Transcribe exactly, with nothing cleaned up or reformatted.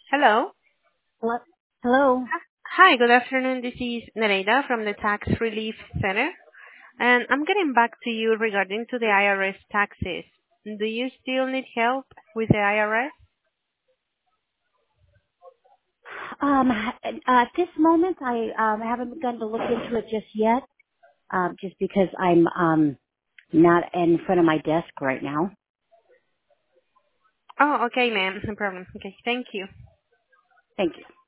Hello. Hello? Hello? Hi, good afternoon. This is Nereida from the Tax Relief Center, and I'm getting back to you regarding to the I R S taxes. Do you still need help with the I R S? Um, at this moment, I um, haven't begun to look into it just yet, um, just because I'm um, not in front of my desk right now. Oh, okay, ma'am. No problem. Okay, thank you. Thank you.